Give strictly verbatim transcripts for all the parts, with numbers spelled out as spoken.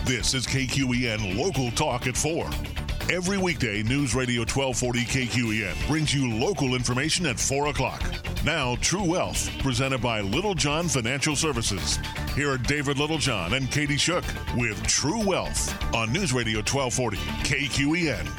This is K Q E N Local Talk at four. Every weekday, News Radio twelve forty K Q E N brings you local information at four o'clock. Now, True Wealth, presented by Little John Financial Services. Here are David Littlejohn and Katie Shook with True Wealth on News Radio twelve forty K Q E N.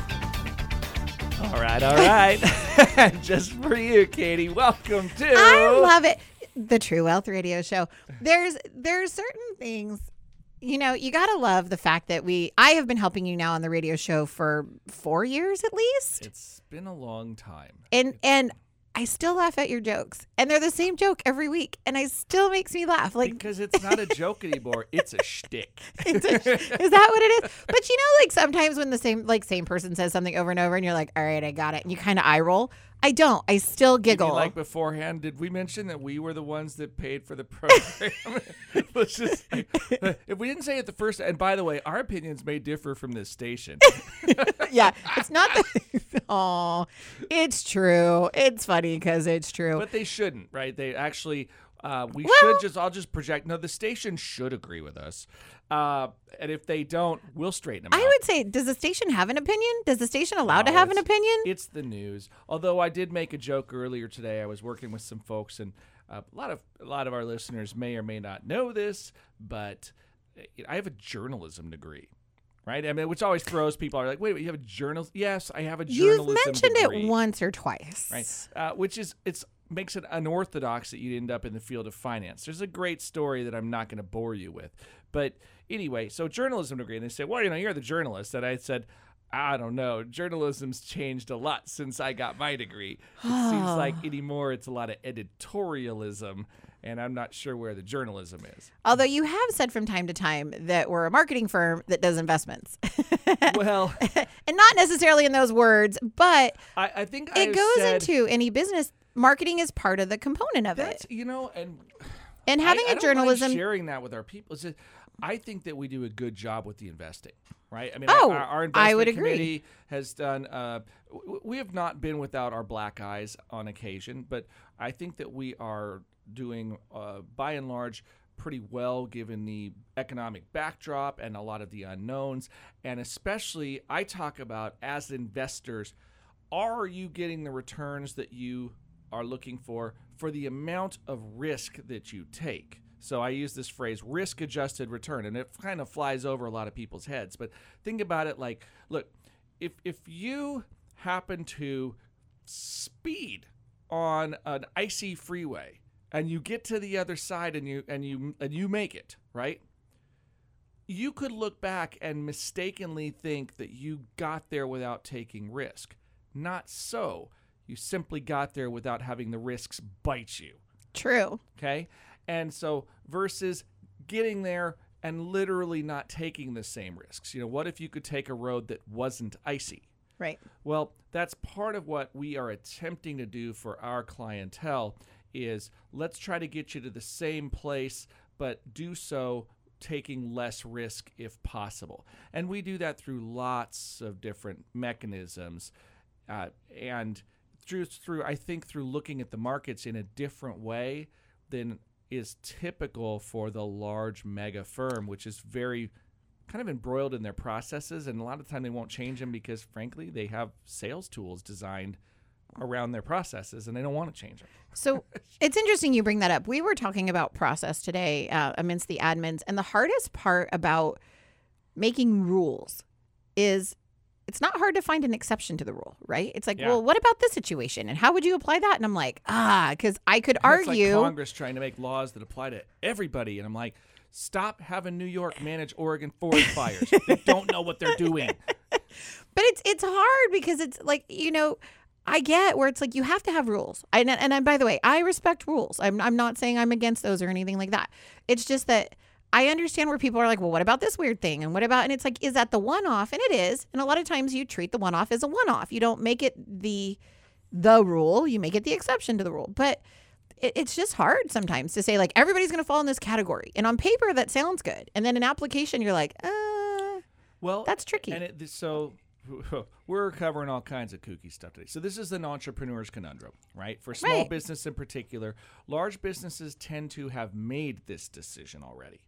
All right, all right. Just for you, Katie. Welcome to... I love it. The True Wealth Radio Show. There's there's certain things, you know, you got to love the fact that we, I have been helping you now on the radio show for four years at least. It's been a long time. And, and I still laugh at your jokes. And they're the same joke every week. And it still makes me laugh. Like Because it's not a joke anymore. It's a shtick. It's a, is that what it is? But you know, like sometimes when the same like same person says something over and over and you're like, all right, I got it. And you kind of eye roll. I don't. I still giggle. You mean like beforehand, did we mention that we were the ones that paid for the program? Let's just, if we didn't say it the first, and by the way, our opinions may differ from this station. Yeah, it's not the, oh, it's true. It's funny because it's true. But they shouldn't, right? They actually, uh, we Well- should just, I'll just project, no, the station should agree with us. Uh, and if they don't, we'll straighten them I out. would say, does the station have an opinion? Does the station allowed No, to have an it's- opinion? It's the news. Although I did make a joke earlier today. I was working with some folks, and uh, a lot of a lot of our listeners may or may not know this, but I have a journalism degree, right? I mean, which always throws people. Are like, wait, wait, you have a journal? Yes, I have a You've journalism mentioned degree. it once or twice. Right, uh, which is it's makes it unorthodox that you'd end up in the field of finance. There's a great story that I'm not going to bore you with, but anyway, so journalism degree, and they say, well, you know, you're the journalist, and I said, I don't know, journalism's changed a lot since I got my degree. It seems like anymore it's a lot of editorialism, and I'm not sure where the journalism is. Although you have said from time to time that we're a marketing firm that does investments. Well, And not necessarily in those words, but I, I think it I've goes said into any business. Marketing is part of the component of that's it. you know, and And having I, I a don't journalism. mind sharing that with our people. It's just, I think that we do a good job with the investing, right? I mean, Oh, our, our I investment would agree. committee has done. Uh, w- we have not been without our black eyes on occasion, but I think that we are doing, uh, by and large, pretty well given the economic backdrop and a lot of the unknowns. And especially, I talk about as investors, are you getting the returns that you are looking for for the amount of risk that you take? So I use this phrase, risk-adjusted return, and it kind of flies over a lot of people's heads. But think about it like, look, if if you happen to speed on an icy freeway and you get to the other side and you and you and you make it, right? You could look back and mistakenly think that you got there without taking risk. Not so. You simply got there without having the risks bite you. True. Okay? And so versus getting there and literally not taking the same risks. You know, what if you could take a road that wasn't icy? Right. Well, that's part of what we are attempting to do for our clientele is let's try to get you to the same place, but do so taking less risk if possible. And we do that through lots of different mechanisms. Uh, and through, through, I think, through looking at the markets in a different way than is typical for the large mega firm, which is very kind of embroiled in their processes. And a lot of the time they won't change them because, frankly, they have sales tools designed around their processes and they don't want to change them. So it's interesting you bring that up. We were talking about process today uh, amidst the admins, and the hardest part about making rules is it's not hard to find an exception to the rule, right? It's like, Yeah. well, what about this situation? And how would you apply that? And I'm like, ah, because I could It's argue. like Congress trying to make laws that apply to everybody. And I'm like, stop having New York manage Oregon forest fires. They don't know what they're doing. But it's it's hard because it's like, you know, I get where it's like you have to have rules. I, and and I, by the way, I respect rules. I'm I'm not saying I'm against those or anything like that. It's just that I understand where people are like, well, what about this weird thing? And what about, and it's like, is that the one-off? And it is. And a lot of times you treat the one-off as a one-off. You don't make it the the rule. You make it the exception to the rule. But it, it's just hard sometimes to say like everybody's going to fall in this category. And on paper that sounds good. And then in application you're like, uh, Well, that's tricky. And it, so we're covering all kinds of kooky stuff today. So this is an entrepreneur's conundrum, right? For small Right. business in particular, large businesses tend to have made this decision already.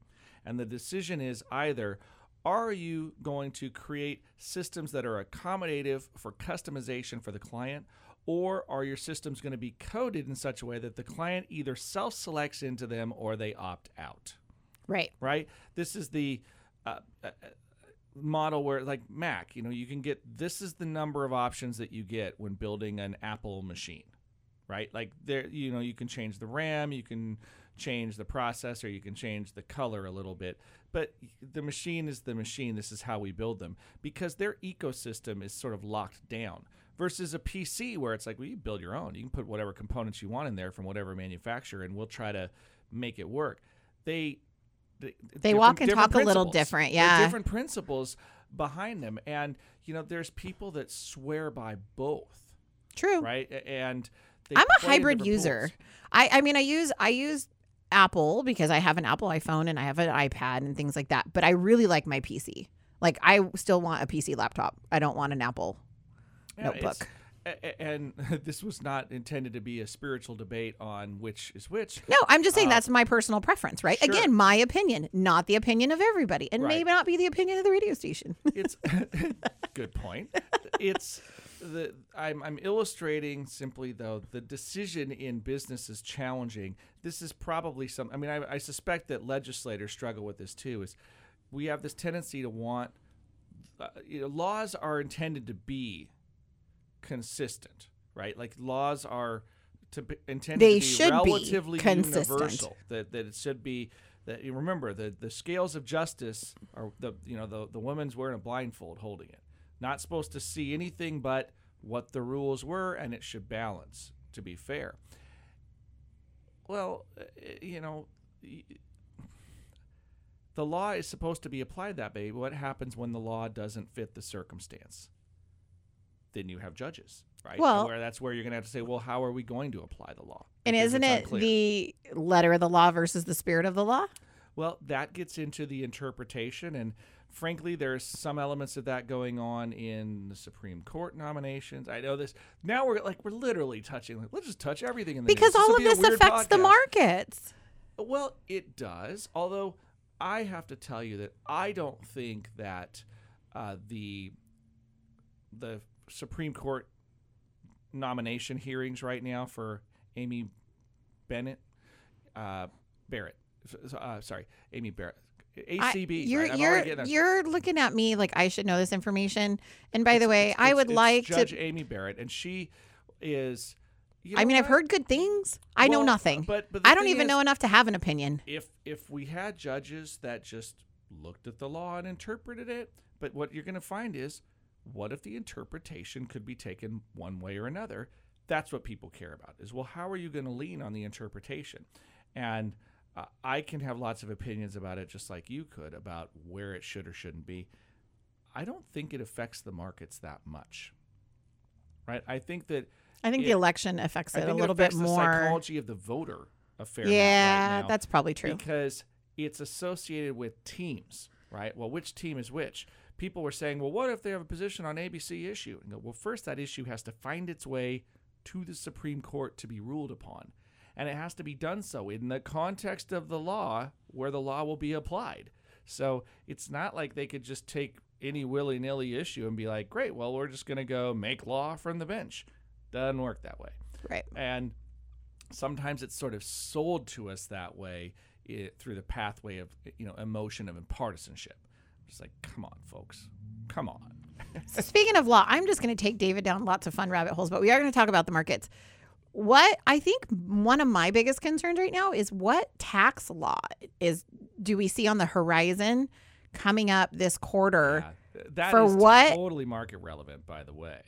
And the decision is either, are you going to create systems that are accommodative for customization for the client, or are your systems going to be coded in such a way that the client either self-selects into them or they opt out? Right. Right? This is the uh, uh, model where, like Mac, you know, you can get, this is the number of options that you get when building an Apple machine, right? Like there, you know, you can change the RAM, you can change the processor, you can change the color a little bit, but the machine is the machine. This is how we build them because their ecosystem is sort of locked down versus a P C where it's like, well, you build your own. You can put whatever components you want in there from whatever manufacturer and we'll try to make it work. They They, they walk and talk a little different, yeah. There are different principles behind them, and you know, there's people that swear by both. True, right? And they I'm a play hybrid different user. pools. I, I mean, I use I use Apple because I have an Apple iPhone and I have an iPad and things like that. But I really like my P C. Like, I still want a P C laptop. I don't want an Apple Yeah, notebook. And this was not intended to be a spiritual debate on which is which. No, I'm just saying Uh, that's my personal preference, right? sure. Again, my opinion, not the opinion of everybody, and Right. maybe not be the opinion of the radio station. It's good point. It's the I'm I'm illustrating simply though the decision in business is challenging. This is probably some. I mean, I, I suspect that legislators struggle with this too. Is we have this tendency to want uh, you know, laws are intended to be consistent, right? Like laws are to be, intended They to be should be relatively consistent. universal. That that it should be that you remember the the scales of justice are the you know the the woman's wearing a blindfold holding it, not supposed to see anything but what the rules were, and it should balance to be fair. Well, uh, you know. The law is supposed to be applied that way. What happens when the law doesn't fit the circumstance? Then you have judges, right? Well- And where that's where you're going to have to say, well, how are we going to apply the law? And Because isn't it's it unclear. the letter of the law versus the spirit of the law? Well, that gets into the interpretation, and frankly, there's some elements of that going on in the Supreme Court nominations. I know this. Now we're like we're literally touching. Like, let's just touch everything in the Because news. all will of be a this weird affects the podcast. markets. Well, it does. Although I have to tell you that I don't think that uh, the the Supreme Court nomination hearings right now for Amy Bennett uh, Barrett, uh, sorry, Amy Barrett, A C B. I, you're right? I'm you're already getting a- you're looking at me like I should know this information. And by the it's- way, it's- I it's- would it's like Judge to. Amy Barrett, and she is. You I know mean, I've what? heard good things. I know Well, nothing. But, but the I don't thing even is, know enough to have an opinion. if if we had judges that just looked at the law and interpreted it, but what you're going to find is, what if the interpretation could be taken one way or another? That's what people care about is, well, how are you going to lean on the interpretation? And uh, I can have lots of opinions about it, just like you could, about where it should or shouldn't be. I don't think it affects the markets that much, right? I think that I think it- the election affects I it a think little it affects bit the more. psychology of the voter a fair amount Yeah, right now. that's probably true. Because it's associated with teams, right? Well, which team is which? People were saying, well, what if they have a position on A B C issue? And go, well, first that issue has to find its way to the Supreme Court to be ruled upon. And it has to be done so in the context of the law where the law will be applied. So it's not like they could just take any willy-nilly issue and be like, great, well, we're just going to go make law from the bench. Doesn't work that way. Right. And sometimes it's sort of sold to us that way it, through the pathway of, you know, emotion of partisanship. Just like, come on, folks. Come on. So speaking of law, I'm just going to take David down lots of fun rabbit holes, but we are going to talk about the markets. What I think one of my biggest concerns right now is what tax law is do we see on the horizon coming up this quarter? Yeah, that For is what- totally market relevant, by the way.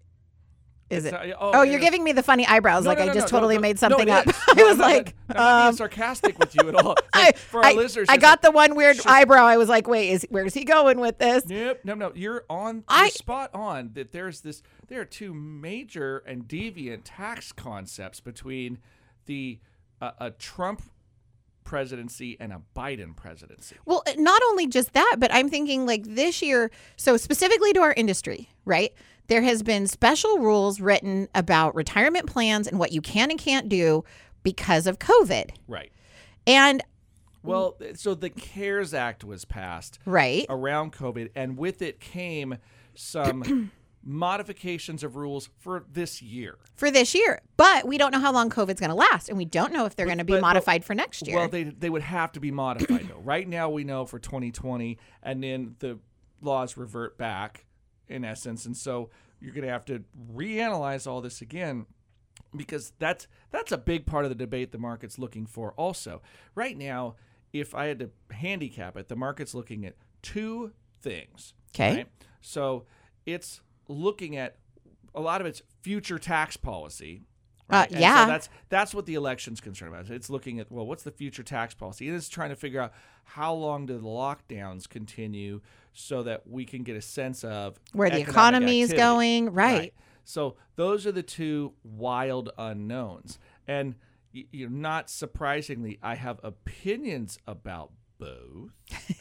Is it? It's, uh, Oh, you're it's- giving me the funny eyebrows, No, like no, I no, just no, totally no, made no, something it up. is. I No, was I'm not- like, I'm not being um, sarcastic with you at all. I, Like, for our I, listeners, I it's got like, the one weird Sure. eyebrow. I was like, wait, is where's he going with this? Nope, no, no. You're on. I- You're spot on. That there's this. There are two major and deviant tax concepts between the uh, a Trump presidency and a Biden presidency. Well, not only just that, but I'm thinking like this year, so specifically to our industry, right? There has been special rules written about retirement plans and what you can and can't do because of COVID. Right. And Well, so the CARES Act was passed Right. around COVID, and with it came some modifications of rules for this year. For this year. But we don't know how long COVID's going to last, and we don't know if they're going to be but- modified for next year. Well, they they would have to be modified, though. Right now, we know for twenty twenty, and then the laws revert back, in essence, and so you're going to have to reanalyze all this again, because that's that's a big part of the debate the market's looking for also. Right now, if I had to handicap it, the market's looking at two things. Okay. Right? So it's looking at a lot of its future tax policy. Uh, Right? And yeah. So that's that's what the election's concerned about. It's looking at, well, what's the future tax policy? It is trying to figure out how long do the lockdowns continue so that we can get a sense of Where the economic economy is activity. going. Right. So those are the two wild unknowns. And y- you know, not surprisingly, I have opinions about both,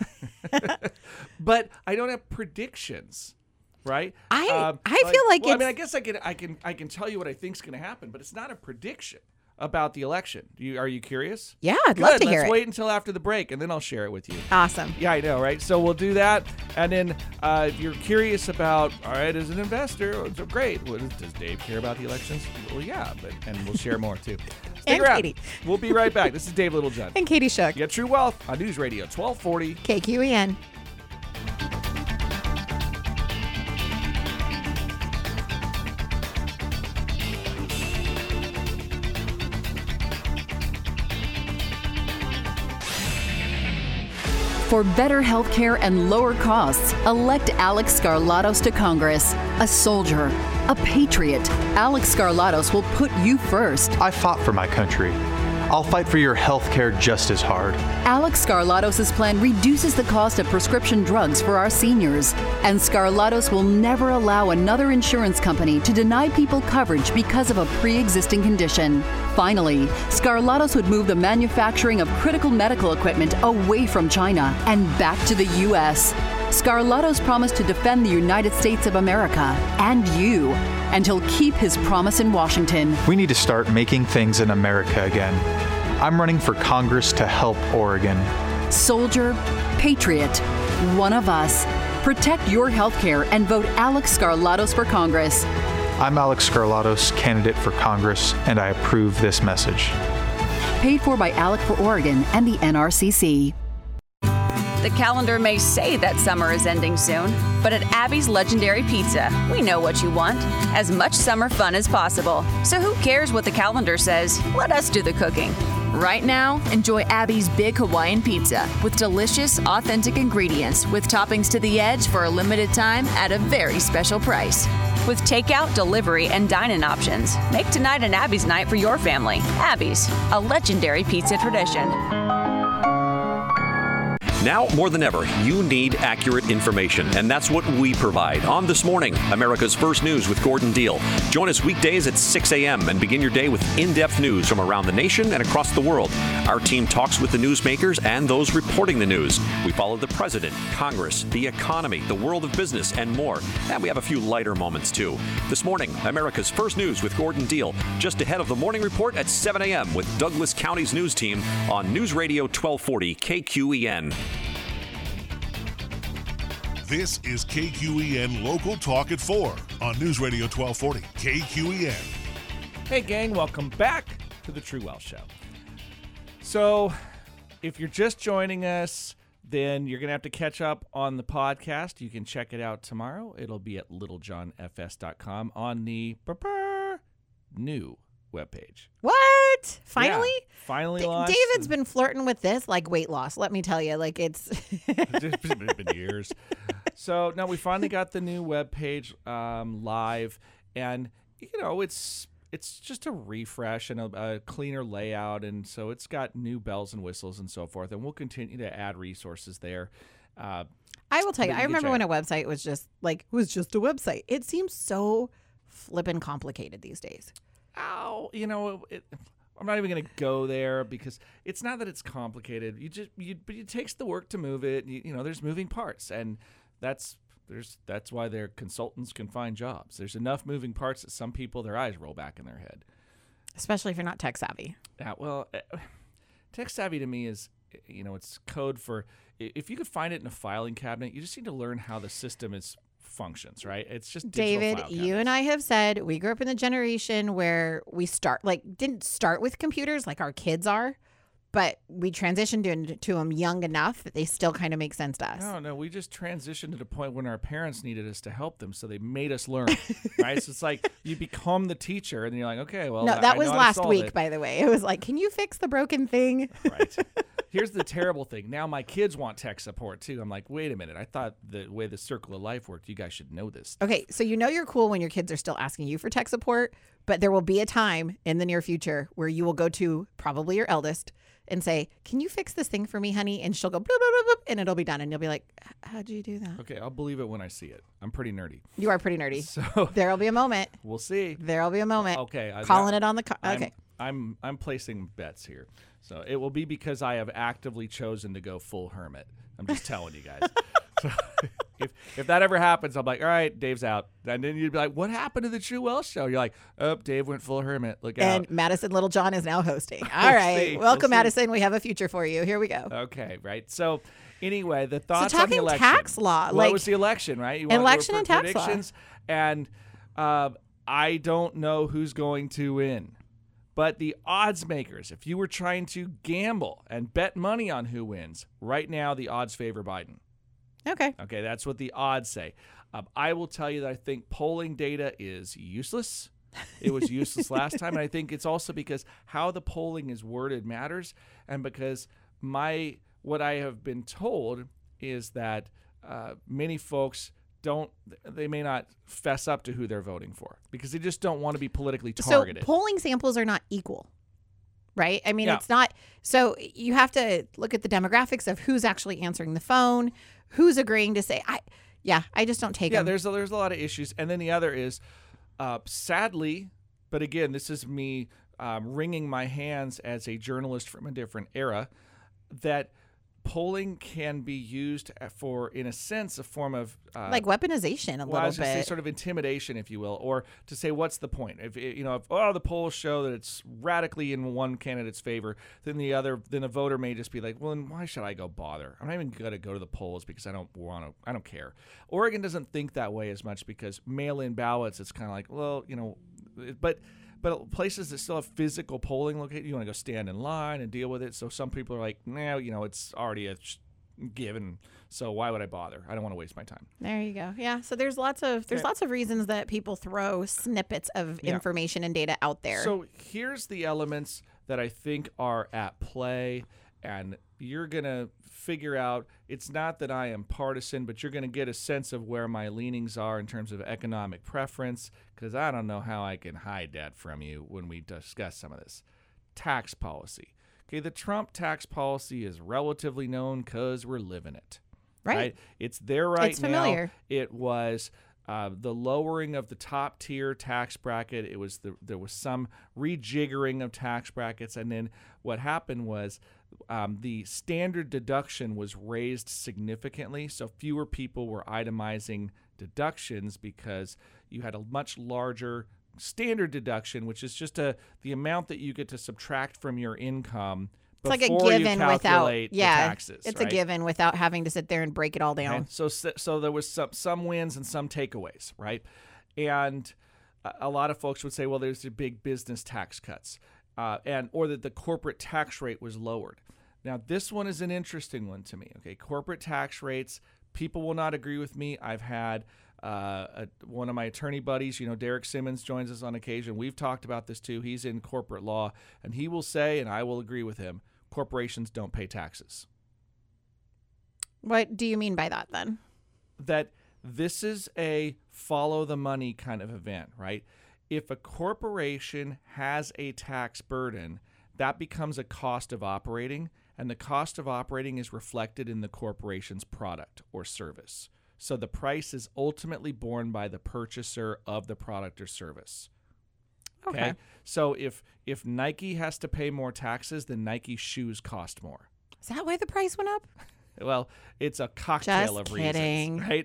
but I don't have predictions. Right? I- Um, I feel like well, I mean, I it's- guess I can I can I can tell you what I think's going to happen, but it's not a prediction about the election. Do you, are you curious? Yeah, I'd Good. love to Let's hear it. wait until after the break, and then I'll share it with you. Awesome. Yeah, I know, right? So we'll do that, and then uh, if you're curious about, all right, as an investor, oh, so great. Well, does Dave care about the elections? Well, yeah, but and we'll share more too. Stick And around. Katie. We'll be right back. This is Dave Littlejohn. And Katie Shook. Get True Wealth on News Radio twelve forty. K Q E N. For better health care and lower costs, elect Alex Skarlatos to Congress. A soldier, a patriot, Alex Skarlatos will put you first. I fought for my country. I'll fight for your health care just as hard. Alex Skarlatos' plan reduces the cost of prescription drugs for our seniors. And Skarlatos will never allow another insurance company to deny people coverage because of a pre-existing condition. Finally, Skarlatos would move the manufacturing of critical medical equipment away from China and back to the U S. Skarlatos promised to defend the United States of America and you, and he'll keep his promise in Washington. We need to start making things in America again. I'm running for Congress to help Oregon. Soldier, patriot, one of us. Protect your health care and vote Alex Skarlatos for Congress. I'm Alex Skarlatos, candidate for Congress, and I approve this message. Paid for by Alec for Oregon and the N R C C. The calendar may say that summer is ending soon, but at Abby's Legendary Pizza, we know what you want. As much summer fun as possible. So who cares what the calendar says? Let us do the cooking. Right now, enjoy Abby's Big Hawaiian Pizza with delicious, authentic ingredients with toppings to the edge for a limited time at a very special price. With takeout, delivery, and dine-in options, make tonight an Abby's night for your family. Abby's, a legendary pizza tradition. Now more than ever, you need accurate information, and that's what we provide on This Morning, America's First News with Gordon Deal. Join us weekdays at six a.m. and begin your day with in-depth news from around the nation and across the world. Our team talks with the newsmakers and those reporting the news. We follow the president, Congress, the economy, the world of business, and more. And we have a few lighter moments, too. This Morning, America's First News with Gordon Deal, just ahead of the morning report at seven a.m. with Douglas County's news team on News Radio twelve forty K Q E N. This is K Q E N Local Talk at four on News Radio twelve forty K Q E N. Hey, gang, welcome back to the True Wealth Show. So, if you're just joining us, then you're going to have to catch up on the podcast. You can check it out tomorrow. It'll be at littlejohn f s dot com on the new webpage. What? Finally? Yeah, finally D- launched. David's been flirting with this like weight loss. Let me tell you, like it's It's been years. So now we finally got the new webpage um, live, and you know it's it's just a refresh and a, a cleaner layout, and so it's got new bells and whistles and so forth. And we'll continue to add resources there. Uh, I will tell you, But I you can remember check when it. a website was just like was just a website. It seems so flippin' complicated these days. Ow, you know, it, I'm not even going to go there because it's not that it's complicated. You just, you, but it takes the work to move it. You, you know, there's moving parts, and that's there's that's why their consultants can find jobs. There's enough moving parts that some people their eyes roll back in their head. Especially if you're not tech savvy. Yeah, well, uh, tech savvy to me is you know, it's code for, if you could find it in a filing cabinet, you just need to learn how the system is functions, right? It's just David, file you and I have said we grew up in the generation where we start, like, didn't start with computers like our kids are, but we transitioned to, to them young enough that they still kind of make sense to us. No, no, we just transitioned to the point when our parents needed us to help them, so they made us learn, right? So it's like you become the teacher, and then you're like, okay, well, no, I, that I was know last I week, it. by the way. It was like, can you fix the broken thing? Right. Here's the terrible thing. Now my kids want tech support too. I'm like, wait a minute. I thought the way the circle of life worked, you guys should know this. Okay, so you know you're cool when your kids are still asking you for tech support, but there will be a time in the near future where you will go to probably your eldest and say, can you fix this thing for me, honey? And she'll go, bloop, bloop, bloop, bloop, and it'll be done. And you'll be like, how'd you do that? Okay, I'll believe it when I see it. I'm pretty nerdy. You are pretty nerdy. So there'll be a moment. We'll see. There'll be a moment. Okay. I, Calling I, it on the car. Okay. I'm, I'm, I'm placing bets here. So it will be because I have actively chosen to go full hermit. I'm just telling you guys. So if if that ever happens, I'm like, all right, Dave's out. And then you'd be like, what happened to the True Wealth Show? You're like, oh, Dave went full hermit. Look out. And Madison Littlejohn is now hosting. All We'll right. see. Welcome, We'll see. Madison. We have a future for you. Here we go. Okay, right. So anyway, the thoughts so on the talking election. tax law. Well, like it was the election, right? You want- election there were and tax law. predictions, And uh, I don't know who's going to win. But the odds makers, if you were trying to gamble and bet money on who wins, right now the odds favor Biden. Okay. Okay, that's what the odds say. Um, I will tell you that I think polling data is useless. It was useless last time, and I think it's also because how the polling is worded matters, and because my what I have been told is that uh, many folks don't, they may not fess up to who they're voting for because they just don't want to be politically targeted. So polling samples are not equal, right? I mean, Yeah. it's not. So you have to look at the demographics of who's actually answering the phone, who's agreeing to say, I, yeah, I just don't take Yeah, them. there's a, there's a lot of issues. And then the other is, uh, sadly, but again, this is me um, wringing my hands as a journalist from a different era, that polling can be used for, in a sense, a form of uh, like weaponization a well, I little was gonna say bit. sort of intimidation, if you will, or to say what's the point? If you know, if oh the polls show that it's radically in one candidate's favor, then the other, then a voter may just be like, well, then why should I go bother? I'm not even gonna go to the polls because I don't want to. I don't care. Oregon doesn't think that way as much because mail-in ballots, it's kind of like, well, you know, but. But places that still have physical polling located, you want to go stand in line and deal with it. So some people are like, nah, you know, it's already a sh- given. So why would I bother? I don't want to waste my time. There you go. Yeah. So there's lots of there's Yeah. lots of reasons that people throw snippets of Yeah. information and data out there. So here's the elements that I think are at play, and you're going to figure out, it's not that I am partisan, but you're going to get a sense of where my leanings are in terms of economic preference, because I don't know how I can hide that from you when we discuss some of this. Tax policy. Okay, the Trump tax policy is relatively known because we're living it. Right. It's there right It's now. familiar. It was uh, the lowering of the top tier tax bracket. It was the, there was some rejiggering of tax brackets, and then what happened was um, the standard deduction was raised significantly, so fewer people were itemizing deductions because you had a much larger standard deduction, which is just a the amount that you get to subtract from your income. It's like a before you given without calculate yeah. the taxes. It's right? a given without having to sit there and break it all down. Okay. So so there was some some wins and some takeaways, right? And a, a lot of folks would say, well, there's the big business tax cuts, uh, and or that the corporate tax rate was lowered. Now, this one is an interesting one to me. Okay, corporate tax rates. People will not agree with me. I've had uh, a, one of my attorney buddies, you know, Derek Simmons, joins us on occasion. We've talked about this too. He's in corporate law, and he will say, and I will agree with him, corporations don't pay taxes. What do you mean by that then? That this is a follow the money kind of event, right? If a corporation has a tax burden, that becomes a cost of operating, and the cost of operating is reflected in the corporation's product or service. So the price is ultimately borne by the purchaser of the product or service. Okay. So if if Nike has to pay more taxes, then Nike shoes cost more. Is that why the price went up? Well, it's a cocktail Just of kidding. reasons, right?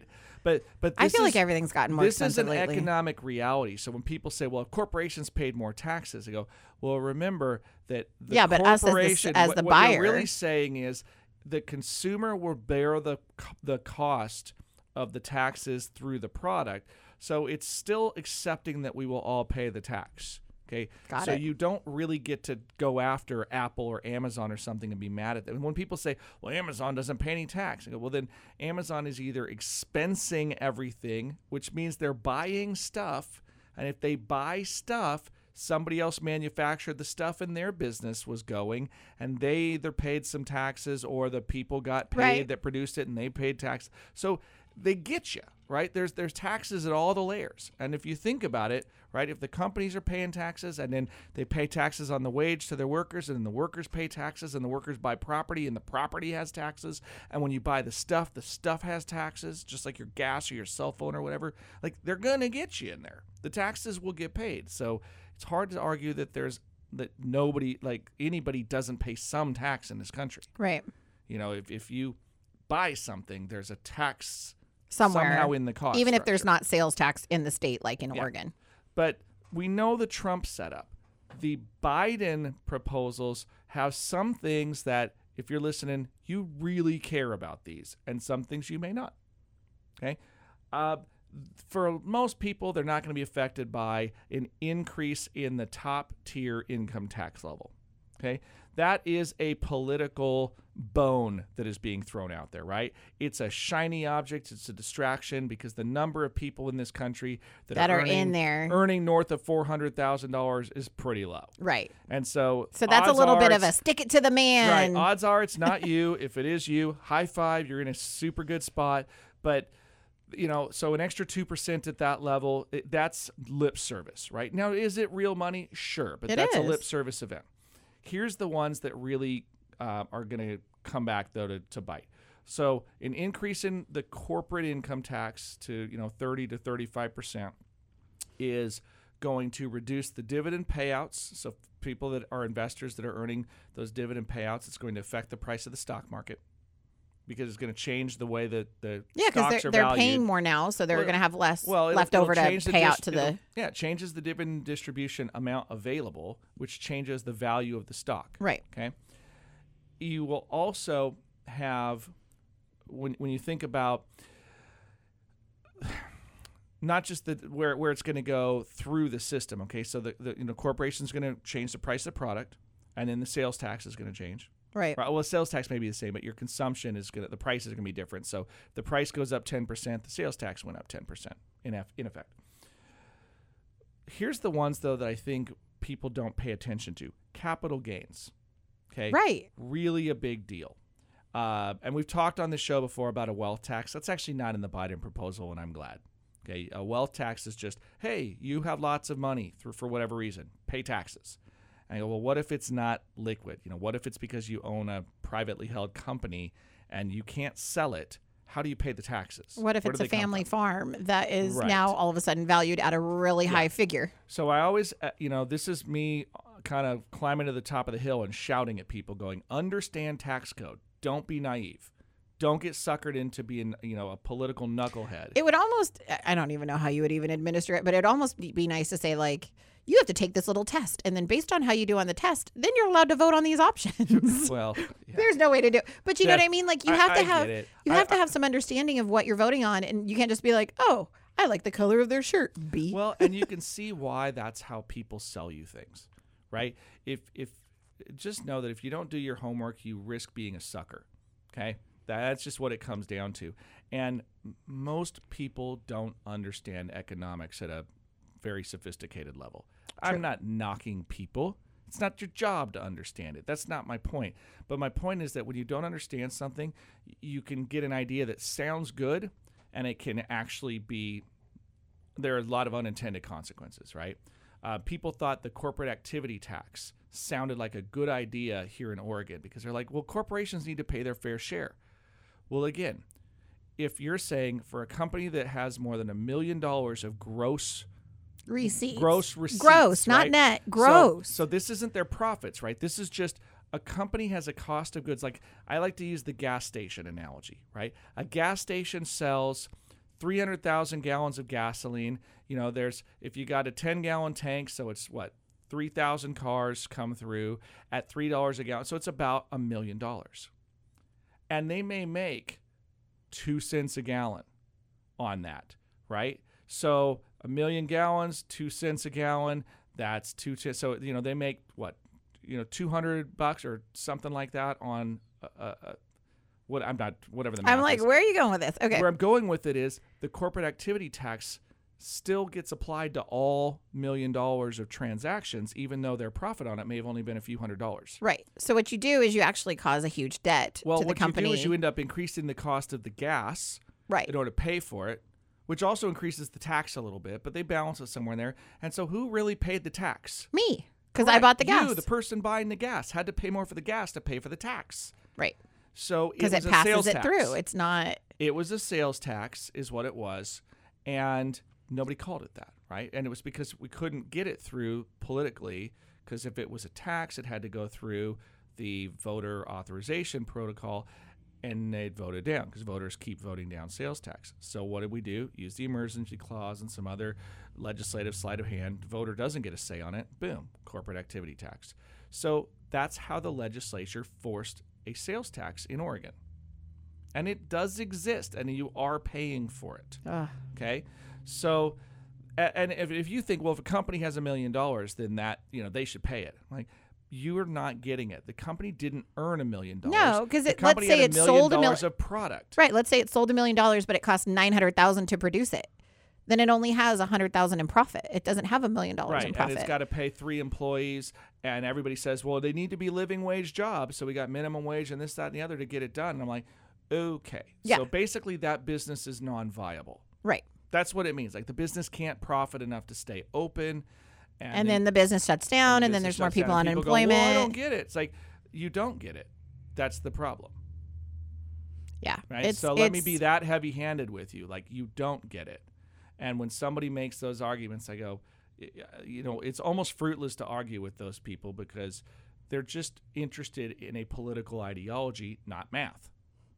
But but I this feel is, like everything's gotten more this is expensive an lately. economic reality. So when people say, "Well, corporations paid more taxes," I go, "Well, remember that the Yeah, but us as the s- corporation, as what, the what you're buyer- really saying is the consumer will bear the c- the cost of the taxes through the product. So it's still accepting that we will all pay the tax." Okay, Got so it. you don't really get to go after Apple or Amazon or something and be mad at them. And when people say, "Well, Amazon doesn't pay any tax," I go, "Well, then Amazon is either expensing everything, which means they're buying stuff, and if they buy stuff, somebody else manufactured the stuff and their business was going, and they either paid some taxes or the people got paid Right. that produced it and they paid tax. So they get you, right? There's there's taxes at all the layers. And if you think about it, right, if the companies are paying taxes and then they pay taxes on the wage to their workers and then the workers pay taxes and the workers buy property and the property has taxes, and when you buy the stuff, the stuff has taxes, just like your gas or your cell phone or whatever, like they're going to get you in there. The taxes will get paid. So it's hard to argue that there's that nobody, like anybody doesn't pay some tax in this country. Right. You know, if, if you buy something, there's a tax Somewhere. somehow in the cost Even if there's structure. not sales tax in the state, like in Yeah. Oregon. But we know the Trump setup. The Biden proposals have some things that, if you're listening, you really care about these, and some things you may not. Okay? Uh, for most people, they're not going to be affected by an increase in the top tier income tax level. Okay? That is a political bone that is being thrown out there, right? It's a shiny object. It's a distraction because the number of people in this country that, That are, are earning, in there. earning north of four hundred thousand dollars is pretty low. Right. And so So that's a odds little are bit of a it's- stick it to the man. Right. Odds are it's not you. If it is you, high five. You're in a super good spot. But, you know, so an extra two percent at that level, it, that's lip service, right? Now, is it real money? Sure. But It that's a is. lip service event. Here's the ones that really uh, are going to come back, though, to, to bite. So an increase in the corporate income tax to, you know, thirty to thirty-five percent is going to reduce the dividend payouts. So people that are investors that are earning those dividend payouts, it's going to affect the price of the stock market because it's going to change the way that the Yeah, because stocks they're, are they're valued. paying more now, so they're Well, going to have less well, it'll- left it'll over to change the pay out dis- to it'll- the. yeah, it changes the dividend distribution amount available, which changes the value of the stock. Right. Okay. You will also have, when when you think about not just the where where it's going to go through the system. Okay, so the, the you know corporation's going to change the price of the product, and then the sales tax is going to change. Right. Right. Well, sales tax may be the same, but your consumption is going to, the price is going to be different. So if the price goes up ten percent, the sales tax went up ten percent in, eff- in effect. Here's the ones, though, that I think people don't pay attention to. Capital gains. Okay. Right. Really a big deal. Uh, and we've talked on the show before about a wealth tax. That's actually not in the Biden proposal, and I'm glad. Okay. A wealth tax is just, hey, you have lots of money for, for whatever reason. Pay taxes. And I go, well, what if it's not liquid? You know, what if it's because you own a privately held company and you can't sell it? How do you pay the taxes? What if Where it's do a they come family from? farm that is Right. now all of a sudden valued at a really high figure? So I always, uh, you know, this is me kind of climbing to the top of the hill and shouting at people going, understand tax code. Don't be naive. Don't get suckered into being, you know, a political knucklehead. It would almost, I don't even know how you would even administer it, but it'd almost be be nice to say, like, you have to take this little test. And then based on how you do on the test, then you're allowed to vote on these options. well, yeah. There's no way to do it. But you know That- what I mean? Like, you I- have to I have get it. you I- have to I- have some understanding of what you're voting on. And you can't just be like, oh, I like the color of their shirt. B. Well, and you can see why that's how people sell you things, right? If if just know that if you don't do your homework, you risk being a sucker. Okay, that's just what it comes down to. And m- most people don't understand economics at a very sophisticated level. I'm not knocking people. It's not your job to understand it. That's not my point. But my point is that when you don't understand something, y- you can get an idea that sounds good, and it can actually be. There are a lot of unintended consequences, right? Uh, people thought the corporate activity tax sounded like a good idea here in Oregon because they're like, well, corporations need to pay their fair share. Well, again, if you're saying for a company that has more than a million dollars of gross Receipts. gross receipts, Gross, not right? net. So- Gross. So, this isn't their profits, right? This is just a company has a cost of goods. Like I like to use the gas station analogy, right? A gas station sells three hundred thousand gallons of gasoline. You know, there's if you got a ten gallon tank, so it's what three thousand cars come through at three dollars a gallon, so it's about a million dollars, and they may make two cents a gallon on that, right? So a million gallons, two cents a gallon. That's two. T- so you know they make what, you know, two hundred bucks or something like that on a, a, a what I'm not whatever the math I'm like, is. where are you going with this? Okay. Where I'm going with it is the corporate activity tax still gets applied to all million dollars of transactions, even though their profit on it may have only been a few hundred dollars. Right. So what you do is you actually cause a huge debt Well, to the what company. you do is you end up increasing the cost of the gas, right, in order to pay for it, which also increases the tax a little bit, but they balance it somewhere in there. And so who really paid the tax? Me, because I bought the gas. You, the person buying the gas, had to pay more for the gas to pay for the tax. Right. So because it, it, it was passes a sales it tax. through. It's not. It was a sales tax is what it was, and nobody called it that, right? And it was because we couldn't get it through politically, because if it was a tax, it had to go through the voter authorization protocol, and they'd vote it down because voters keep voting down sales tax. So what did we do? Use the emergency clause and some other legislative sleight of hand. Voter doesn't get a say on it. Boom, corporate activity tax. So that's how the legislature forced a sales tax in Oregon. And it does exist, and you are paying for it. Ugh. Okay? So, and if, if you think, well, if a company has a million dollars, then that, you know, they should pay it. Like, you are not getting it. The company didn't earn a million dollars. No, because it, let's say it sold a million million of product. Right. Let's say it sold a million dollars, but it cost nine hundred thousand to produce it. Then it only has a hundred thousand in profit. It doesn't have a million dollars in Right, profit. and it's got to pay three employees, and everybody says, well, they need to be living wage jobs, so we got minimum wage and this, that, and the other to get it done. And I'm like, okay. Yeah. So basically that business is non-viable. Right. That's what it means. Like the business can't profit enough to stay open. And, And then the business shuts down, and then there's more people on Go, unemployment. well, I don't get it. It's like, you don't get it. That's the problem. Yeah. Right? It's, So let me it's- be that heavy-handed with you. Like, you don't get it. And when somebody makes those arguments, I go, you know, it's almost fruitless to argue with those people because they're just interested in a political ideology, not math.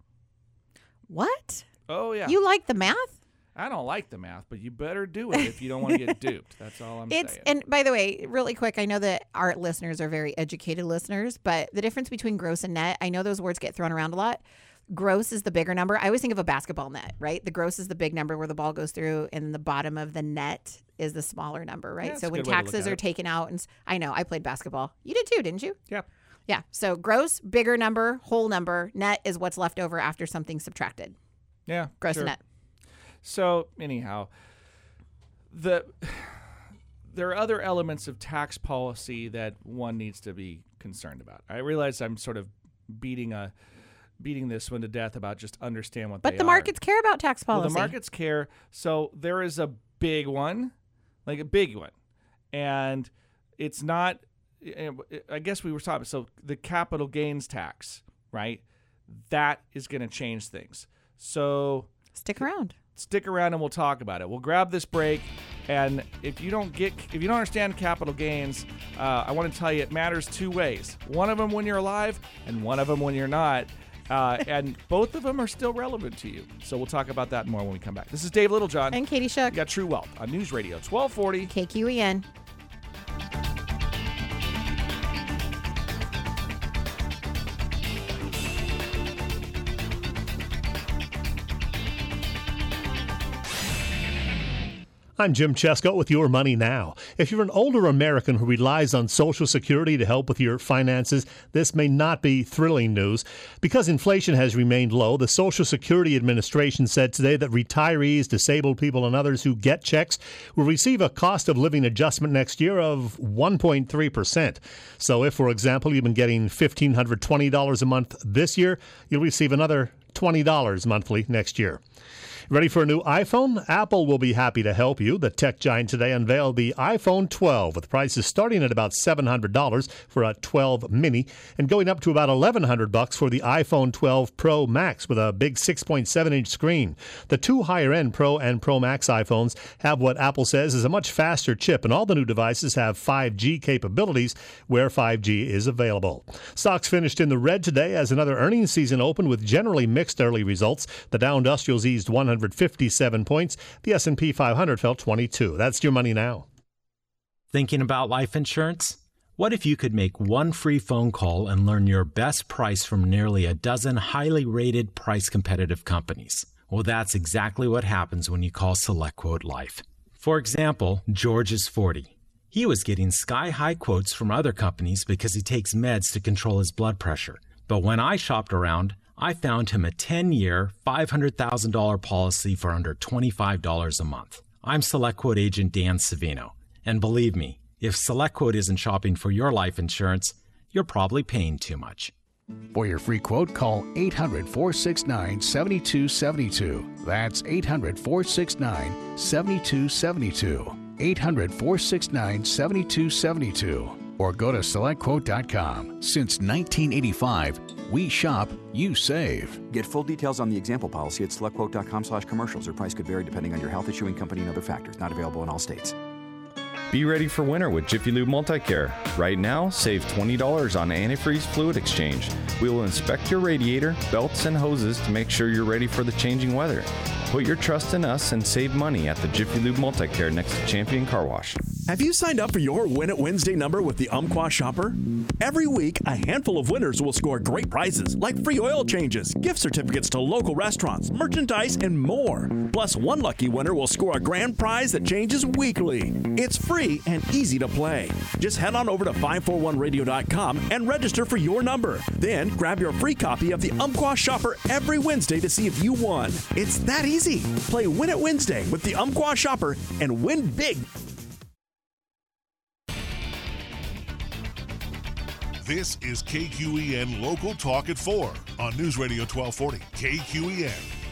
What? Oh, yeah. You like the math? I don't like the math, but you better do it if you don't want to get duped. That's all I'm It's saying. and by the way, really quick, I know that our listeners are very educated listeners, but the difference between gross and net, I know those words get thrown around a lot. Gross is the bigger number. I always think of a basketball net, right? The gross is the big number where the ball goes through, and the bottom of the net is the smaller number, right? Yeah, that's so a when good way to look taxes at are it. taken out, and s- I know I played basketball. You did too, didn't you? Yeah. Yeah. So gross, bigger number, whole number. Net is what's left over after something's subtracted. Yeah. Gross sure. and net. So anyhow, the there are other elements of tax policy that one needs to be concerned about. I realize I'm sort of beating a beating this one to death about just understand what But they the are. markets care about tax policy. Well, the markets care. So there is a big one, like a big one, and it's not. I guess we were talking. So the capital gains tax, right? That is going to change things. So Stick around. stick around and we'll talk about it. We'll grab this break, and if you don't get, if you don't understand capital gains, uh, I want to tell you it matters two ways. One of them when you're alive, and one of them when you're not. Uh, and both of them are still relevant to you. So we'll talk about that more when we come back. This is Dave Littlejohn. And Katie Shook. You got True Wealth on News Radio twelve forty. K Q E N. I'm Jim Chesko with Your Money Now. If you're an older American who relies on Social Security to help with your finances, this may not be thrilling news. Because inflation has remained low, the Social Security Administration said today that retirees, disabled people, and others who get checks will receive a cost of living adjustment next year of one point three percent. So if, for example, you've been getting one thousand five hundred twenty dollars a month this year, you'll receive another twenty dollars monthly next year. Ready for a new iPhone? Apple will be happy to help you. The tech giant today unveiled the iPhone twelve with prices starting at about seven hundred dollars for a twelve mini and going up to about eleven hundred dollars for the iPhone twelve Pro Max with a big six point seven inch screen. The two higher-end Pro and Pro Max iPhones have what Apple says is a much faster chip, and all the new devices have five G capabilities where five G is available. Stocks finished in the red today as another earnings season opened with generally mixed early results. The Dow Industrials eased one hundred hundred fifty-seven points. The S and P five hundred fell twenty-two. That's your money now. Thinking about life insurance? What if you could make one free phone call and learn your best price from nearly a dozen highly rated, price-competitive companies? Well, that's exactly what happens when you call SelectQuote Life. For example, George is forty. He was getting sky-high quotes from other companies because he takes meds to control his blood pressure. But when I shopped around, I found him a ten-year, five hundred thousand dollars policy for under twenty-five dollars a month. I'm SelectQuote agent Dan Savino. And believe me, if SelectQuote isn't shopping for your life insurance, you're probably paying too much. For your free quote, call eight hundred, four six nine, seven two seven two. That's eight hundred, four six nine, seven two seven two. eight hundred, four six nine, seven two seven two. Or go to select quote dot com. Since nineteen eighty-five, we shop, you save. Get full details on the example policy at select quote dot com slash commercials. Or price could vary depending on your health, issuing company, and other factors. Not available in all states. Be ready for winter with Jiffy Lube Multi-Care. Right now, save twenty dollars on antifreeze fluid exchange. We will inspect your radiator, belts, and hoses to make sure you're ready for the changing weather. Put your trust in us and save money at the Jiffy Lube Multi-Care next to Champion Car Wash. Have you signed up for your Win It Wednesday number with the Umpqua Shopper? Every week, a handful of winners will score great prizes like free oil changes, gift certificates to local restaurants, merchandise, and more. Plus, one lucky winner will score a grand prize that changes weekly. It's free and easy to play. Just head on over to five four one radio dot com and register for your number. Then grab your free copy of the Umpqua Shopper every Wednesday to see if you won. It's that easy. Play Win It Wednesday with the Umpqua Shopper and win big. This is K Q E N Local Talk at four on News Radio twelve forty K Q E N.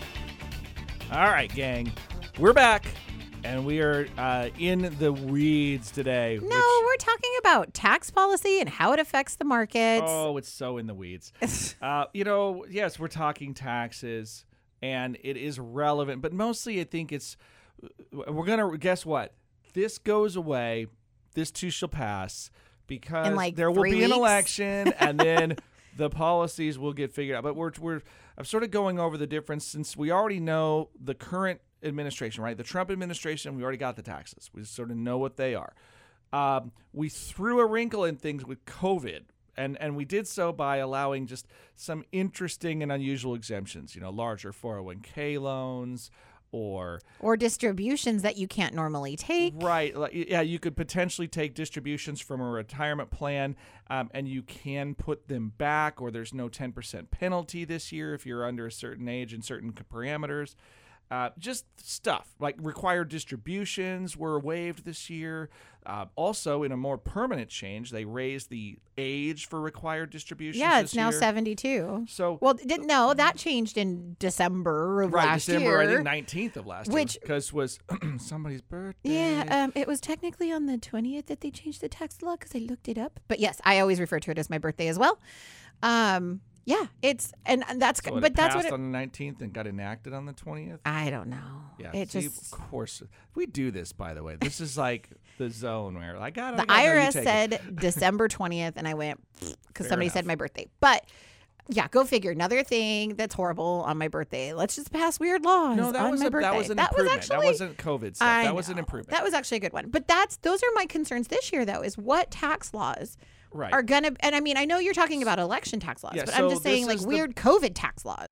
All right, gang. We're back, and we are uh, in the weeds today. No, which, we're talking about tax policy and how it affects the markets. Oh, it's so in the weeds. uh, you know, yes, we're talking taxes, and it is relevant, but mostly I think it's, we're going to, guess what? This goes away. This too shall pass. Because like there will be weeks? an election, and then the policies will get figured out. But we're we're I'm sort of going over the difference since we already know the current administration, right? The Trump administration, we already got the taxes. We sort of know what they are. Um, we threw a wrinkle in things with COVID, and and we did so by allowing just some interesting and unusual exemptions. You know, larger four oh one k loans. Or or distributions that you can't normally take. Right. Yeah, you could potentially take distributions from a retirement plan, um, and you can put them back, or there's no ten percent penalty this year if you're under a certain age and certain parameters. Uh, just stuff like required distributions were waived this year. Uh, also, in a more permanent change, they raised the age for required distributions. Yeah, it's this now year. seventy-two. So, well, didn't no, that changed in December of right, last December, year. I think nineteenth of last which, year, because was somebody's birthday. Yeah, um, it was technically on the twentieth that they changed the tax law because I looked it up. But yes, I always refer to it as my birthday as well. Um, yeah, it's and that's so but it that's passed what it, on the nineteenth and got enacted on the twentieth. I don't know. Yeah, it see, just of course we do this. By the way, this is like the zone where I got the I R S said December twentieth, and I went because somebody enough. said my birthday. But yeah, go figure. Another thing that's horrible on my birthday. Let's just pass weird laws No, that on was my a, birthday. that was an that improvement. was actually that wasn't COVID stuff. I that was an know. improvement. That was actually a good one. But that's those are my concerns this year, though, is what tax laws right. are gonna. And I mean, I know you're talking about election tax laws, Yeah, but so I'm just saying this like is weird the, COVID tax laws.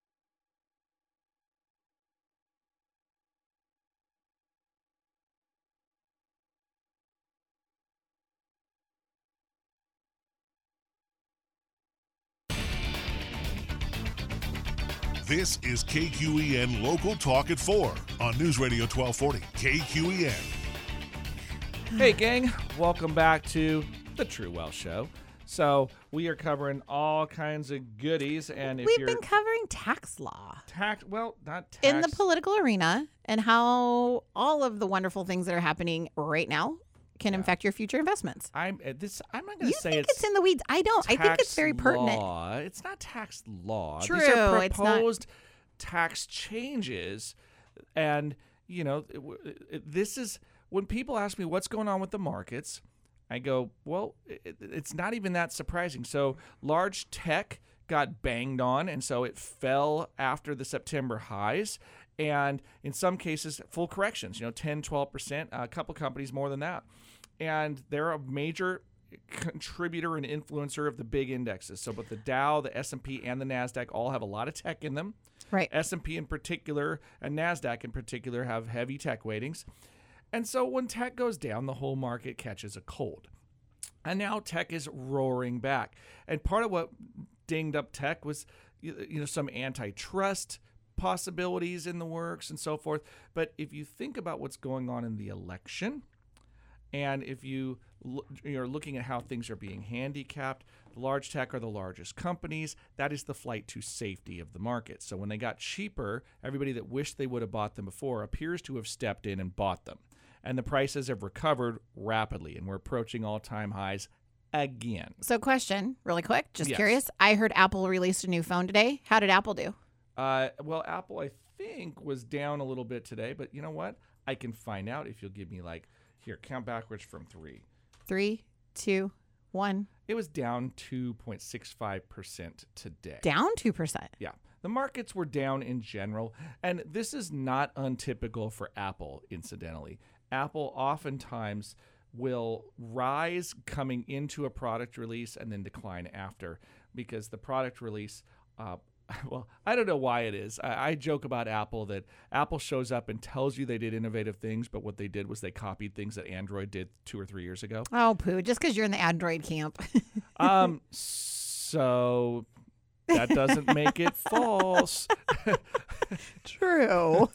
This is K Q E N Local Talk at four on News Radio twelve forty K Q E N. Hey, gang. Welcome back to the True Wealth Show. So we are covering all kinds of goodies. And if We've you're been covering tax law. Tax, well, not tax. In the political arena and how all of the wonderful things that are happening right now can yeah. affect your future investments. I'm uh, this. I'm not going to say think it's, it's in the weeds. I don't. I think it's very pertinent. Law. It's not tax law. True. These are it's proposed not... tax changes, and you know, it, it, this is when people ask me what's going on with the markets. I go, well, it, it's not even that surprising. So large tech got banged on, and so it fell after the September highs. And in some cases, full corrections, you know, ten, twelve percent, a couple companies more than that. And they're a major contributor and influencer of the big indexes. So both the Dow, the S and P, and the NASDAQ all have a lot of tech in them. Right. S and P in particular and NASDAQ in particular have heavy tech weightings. And so when tech goes down, the whole market catches a cold. And now tech is roaring back. And part of what dinged up tech was, you know, some antitrust possibilities in the works and so forth. But if you think about what's going on in the election, and if you you're looking at how things are being handicapped, large tech are the largest companies. That is the flight to safety of the market. So when they got cheaper, everybody that wished they would have bought them before appears to have stepped in and bought them. And the prices have recovered rapidly, and we're approaching all-time highs again. So question, really quick, just Yes. curious. I heard Apple released a new phone today. How did Apple do? Uh, well, Apple, I think, was down a little bit today, but you know what? I can find out if you'll give me, like, here, count backwards from three. Three, two, one. It was down two point six five percent today. Down two percent. Yeah. The markets were down in general, and this is not untypical for Apple, incidentally. Apple oftentimes will rise coming into a product release and then decline after, because the product release, uh, well, I don't know why it is. I, I joke about Apple that Apple shows up and tells you they did innovative things, but what they did was they copied things that Android did two or three years ago. Oh, poo. Just because you're in the Android camp. um, so that doesn't make it false. True.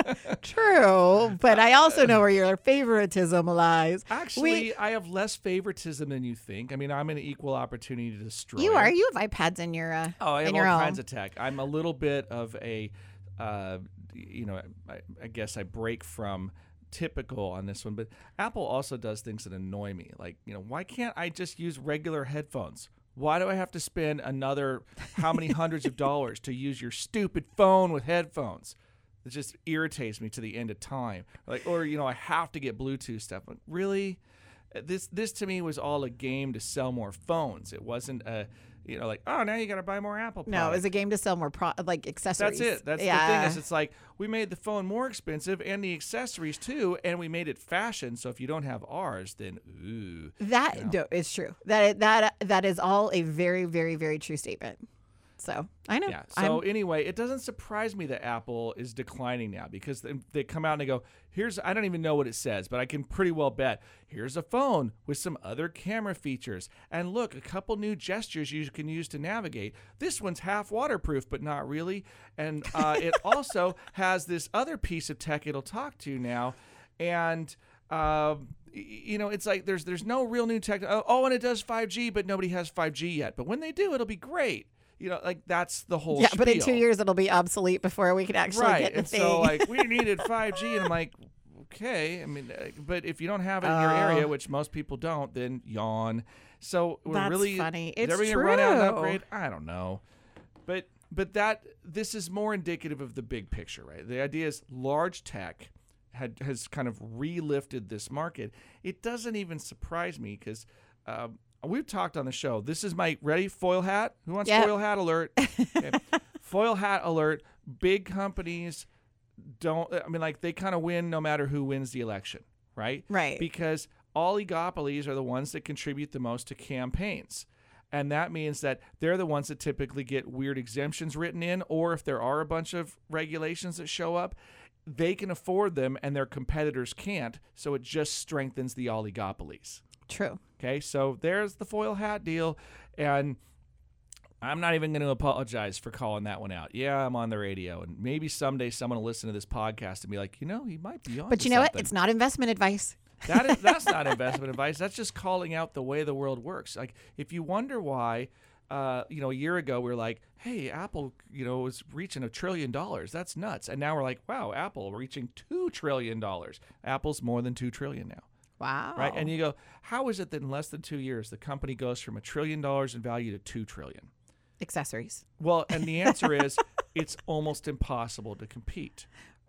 True. But I also know where your favoritism lies. Actually, We- I have less favoritism than you think. I mean, I'm an equal opportunity destroyer. You are. You have iPads in your uh, Oh, I have in all your kinds home. of tech. I'm a little bit of a, uh, you know, I, I guess I break from typical on this one, but Apple also does things that annoy me. Like, you know, why can't I just use regular headphones? Why do I have to spend another how many hundreds of dollars to use your stupid phone with headphones? It just irritates me to the end of time. Like, or, you know, I have to get Bluetooth stuff. Like, really? This this to me was all a game to sell more phones. It wasn't a, you know, like, oh, now you got to buy more Apple products. No, it's a game to sell more pro- like accessories. That's it. That's yeah. the thing is, it's like we made the phone more expensive and the accessories too, and we made it fashion. So if you don't have ours, then ooh. That you know. no, is true. That that that is all a very very very true statement. So I know. Yeah. So I'm- anyway, it doesn't surprise me that Apple is declining now, because they, they come out and they go, here's, I don't even know what it says, but I can pretty well bet, here's a phone with some other camera features. And look, a couple new gestures you can use to navigate. This one's half waterproof, but not really. And uh, it also has this other piece of tech it'll talk to now. And, um, you know, it's like there's there's no real new tech. Oh, oh, and it does five G, but nobody has five G yet. But when they do, it'll be great. You know, like that's the whole yeah, but in spiel. two years it'll be obsolete before we can actually Right. get the And thing. so, like, we needed five G, and I'm like, okay. I mean, uh, but if you don't have it in your Oh. area, which most people don't, then yawn. So we're That's really funny. Is It's everybody gonna run out and true. upgrade? I don't know, but but that this is more indicative of the big picture, right? The idea is large tech had has kind of relifted this market. It doesn't even surprise me because. Um, We've talked on the show. This is my ready foil hat. Who wants Yep. foil hat alert? Okay. Foil hat alert. Big companies don't. I mean, like they kind of win no matter who wins the election, right? Right. Because oligopolies are the ones that contribute the most to campaigns. And that means that they're the ones that typically get weird exemptions written in, or if there are a bunch of regulations that show up, they can afford them and their competitors can't. So it just strengthens the oligopolies. True. Okay, so there's the foil hat deal, and I'm not even going to apologize for calling that one out. Yeah, I'm on the radio, and maybe someday someone will listen to this podcast and be like, you know, he might be on. But you know what? It's not investment advice. That is, that's not investment advice. That's just calling out the way the world works. Like, if you wonder why, uh, you know, a year ago we were like, hey, Apple, you know, is reaching a trillion dollars. That's nuts. And now we're like, wow, Apple reaching two trillion dollars. Apple's more than two trillion now. Wow. Right. And you go, how is it that in less than two years the company goes from a trillion dollars in value to two trillion? Accessories. Well, and the answer is it's almost impossible to compete.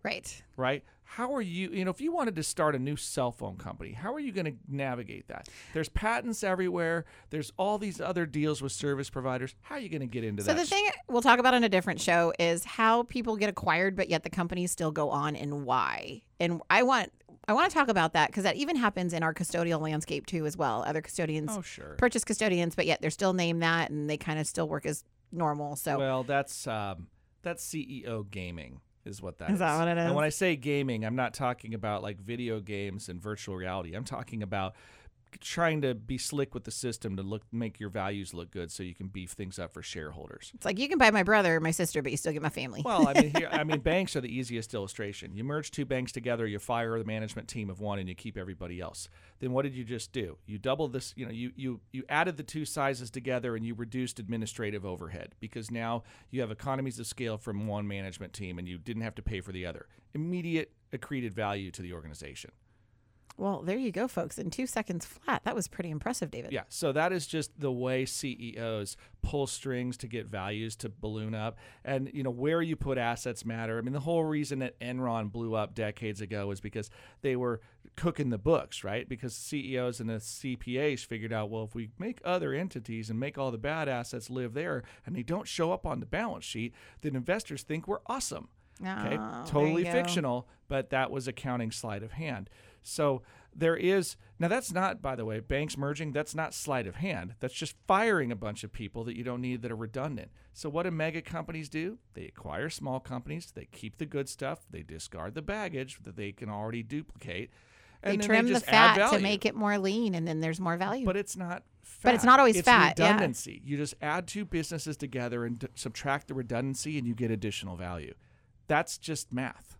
Right. Right? How are you, you know, if you wanted to start a new cell phone company, how are you going to navigate that? There's patents everywhere. There's all these other deals with service providers. How are you going to get into So that? the thing we'll talk about on a different show is how people get acquired, but yet the companies still go on, and why. And I want I want to talk about that because that even happens in our custodial landscape too as well. Other custodians Oh, sure. purchase custodians, but yet they're still named that, and they kind of still work as normal. So Well, that's um, that's C E O gaming. Is what that is. Is that what it is? And when I say gaming, I'm not talking about like video games and virtual reality. I'm talking about trying to be slick with the system to look make your values look good so you can beef things up for shareholders. It's like you can buy my brother or my sister, but you still get my family. Well, I mean, here, I mean, banks are the easiest illustration. You merge two banks together, you fire the management team of one, and you keep everybody else. Then what did you just do? You doubled this. You know, you you you added the two sizes together, and you reduced administrative overhead because now you have economies of scale from one management team, and you didn't have to pay for the other. Immediate accreted value to the organization. Well, there you go, folks. In two seconds flat. That was pretty impressive, David. Yeah, so that is just the way C E Os pull strings to get values to balloon up. And, you know, where you put assets matter. I mean, the whole reason that Enron blew up decades ago was because they were cooking the books, right? Because C E Os and the C P As figured out, well, if we make other entities and make all the bad assets live there and they don't show up on the balance sheet, then investors think we're awesome. Okay, Oh, totally there you go. fictional, but that was accounting sleight of hand. So there is, now that's not, by the way, banks merging, that's not sleight of hand. That's just firing a bunch of people that you don't need that are redundant. So what do mega companies do? They acquire small companies, they keep the good stuff, they discard the baggage that they can already duplicate. They And then trim they the just add fat to value. make it more lean, and then there's more value. But it's not fat. But it's not always it's fat, yeah. redundancy. You just add two businesses together and d- subtract the redundancy and you get additional value. That's just math.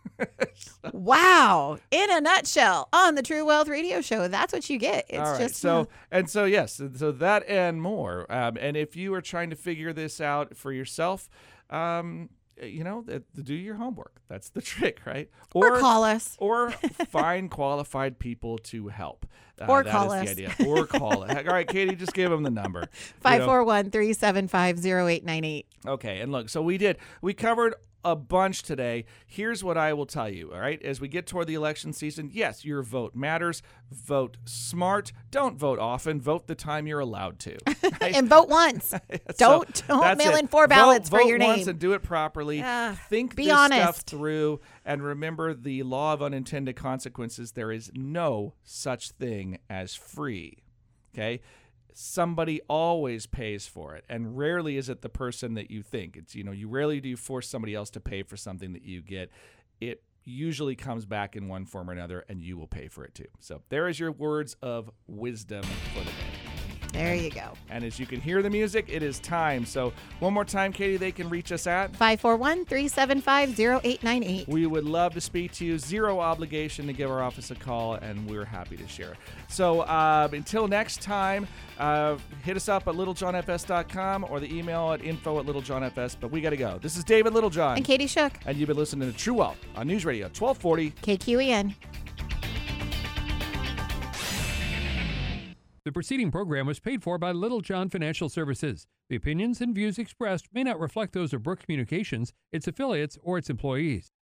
Wow. In a nutshell, on the True Wealth Radio Show, that's what you get. It's All right. just So math. and so yes, so that and more. Um, and if you are trying to figure this out for yourself, um, you know, th- do your homework. That's the trick, right? Or call us. Or find qualified people to help. Uh, Or that call is us. the idea. Or call it. All right, Katie, just give them the number. You five know? four one, three seven five, zero eight nine eight. Okay, and look, so we did. We covered a bunch today. Here's what I will tell you, all right? As we get toward the election season, yes, your vote matters. Vote smart. Don't vote often. Vote the time you're allowed to. Right? And vote once. don't So don't that's mail it. in four ballots vote, for vote your once name. and do it properly. Uh, Think be this stuff honest. through and remember the law of unintended consequences. There is no such thing as free. Okay? Somebody always pays for it, and rarely is it the person that you think. It's, you know, you rarely do you force somebody else to pay for something that you get. It usually comes back in one form or another, and you will pay for it too. So there is your words of wisdom for the day. There you go. And as you can hear the music, it is time. So one more time, Katie, they can reach us at five four one, three seven five, zero eight nine eight. We would love to speak to you. Zero obligation to give our office a call, and we're happy to share. So uh, until next time, uh, hit us up at littlejohn f s dot com or the email at info at littlejohnfs. But we got to go. This is David Littlejohn. And Katie Shook. And you've been listening to True Wealth on News Radio twelve forty K Q E N. The preceding program was paid for by Little John Financial Services. The opinions and views expressed may not reflect those of Brooke Communications, its affiliates, or its employees.